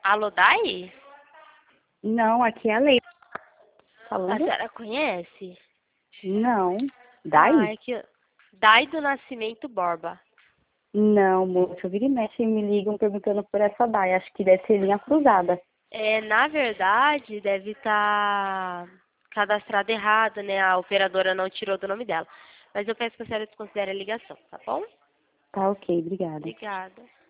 Alô, Dai? Não, aqui é a Leila A falando. senhora conhece? Não. Ah, Daí? é que... Dai do Nascimento Borba. Não, moça. Vira e mexe e me ligam perguntando por essa Dai. Acho que deve ser linha cruzada. Na verdade, deve estar cadastrado errado, né? A operadora não tirou do nome dela. Mas eu peço que a senhora desconsidere a ligação, tá bom? Tá ok, obrigada. Obrigada.